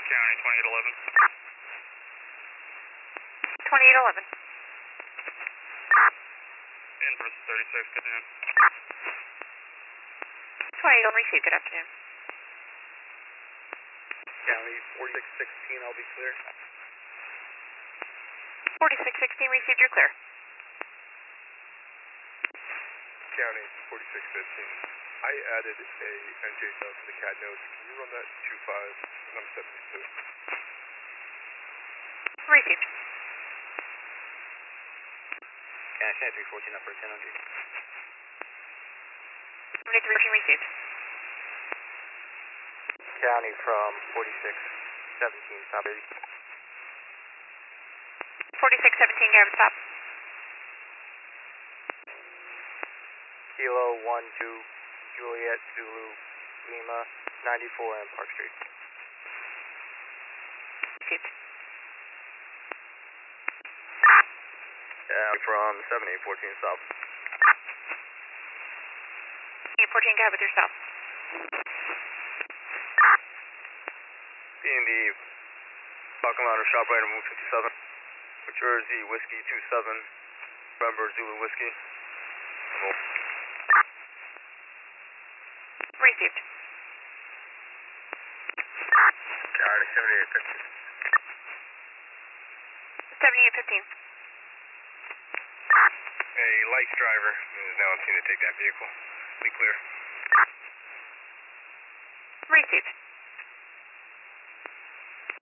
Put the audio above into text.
County 2811. 2811. Inverse 36, good afternoon. 2811 received, good afternoon. County 4616, I'll be clear. 4616 received, you're clear. County 4615. I added a NJ sub to the CAD notes. Can you run that 25 and I'm 72? Received. County 314 up for 10 on G. 73 received. County from 4617, stop baby. 4617, grab a stop. Kilo 12 Juliet Zulu Lima 94 and Park Street. Received. From 7814 south. 814, go ahead with yourself. B&D Falcon Ladder Shop right on Move 57. New Jersey Whiskey 27. November Zulu Whiskey. Received. County 7815. 7815. A lights driver is now on scene to take that vehicle. Be clear. Received.